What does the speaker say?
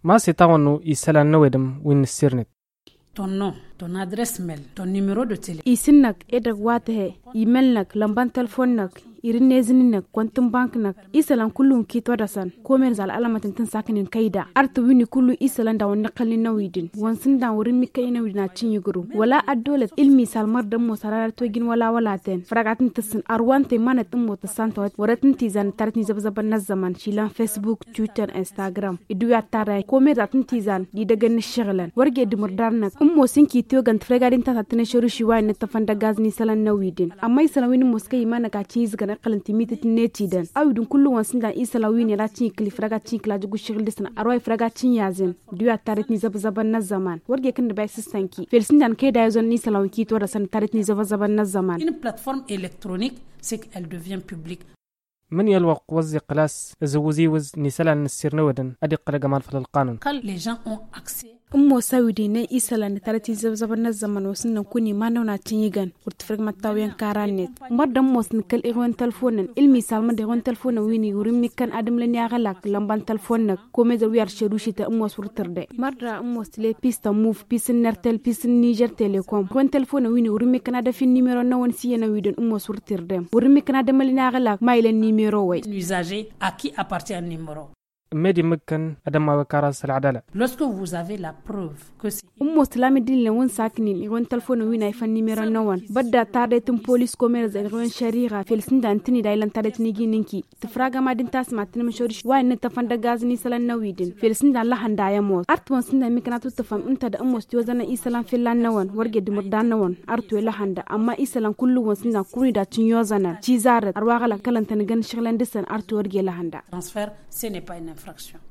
ما سيتاونو يسلا نودم وين السيرنت ton nom, ton adresse mail, ton numéro de téléphone. Isinnak edag watahe, emailnak, lamban telefonnak, irinezininnak, quantum banknak, isalan kullum kito dasan, komen zal alamatin tan sakinin kaida. Artu wini kullu isalan da wani kalli nawidin, wansin da wurin mika ina widina cin yuguru. Wala adolet ilmi salmar dan mo sararar togin wala ten. Fragatin tasin arwante mana tin mo tasanta waratin tizan tartni zabzaban na zaman shilan Facebook, Twitter, Instagram. Idu ya tara komen zatin tizan di daga ni shiglan. Warge dimurdarnak ummo sinki tiogan fregadin ta tatne shoru shiwa ne tafanda gazni salan nawidin. Amma isalawini moskai mana ka cheese na qalantimita tinetidan awdun kullu wansin da isalawini la cin kli fragatin kla jugu shigl disna arwai fragatin yazin duya taritni zabzaban na zaman warge kan da bai sistanki felsin dan kai da yazon ni salawiki to da san taritni zabzaban na zaman Une plateforme électronique, c'est qu'elle devient publique. من يلوق وزي قلاس زوزيوز نسلا نسير نودن أدي قل جمال في القانون Quand les gens ont accès ummo sawidi ne isalan tarati zabzaban na zaman wasin kuni ma nauna tinyigan urtfrag matawiyan karanet madam mosn kal igon telefonen ilmi salma de gon telefonen wini urim mikan adam len ya galak lamban telefonen ko me wiyar sherushi ta ummo surterde marra ummo sle pista move pisin nertel pisin niger telecom gon telefonen wini urim mikan ada fin numero na won siyena widon ummo surterde urim mikan adam len ya galak mailen numero way l'usager à qui appartient un numéro. ميدي مكن أدم وكارس العدالة Lorsque vous avez la preuve que c'est ummo slami din le won sakinin igon telefonen wini ay fan numero na won badda tade tum police commerce ay gon shari'a felsin dan tini da ilan tade tini gininki tfraga ma din tasma tin mashorish wa ne tafanda gazni salan nawidin felsin dan la handa ya mo art won sin da mikana tu tafam inta da ummo sto zana isalan filan na won warge dimur dan na won artu la handa amma isalan kullu won sin da kuri da tin yozana ci zarat arwa gala kalanta ni gan shiglan disan artu warge la handa transfert, ce n'est pas une infraction.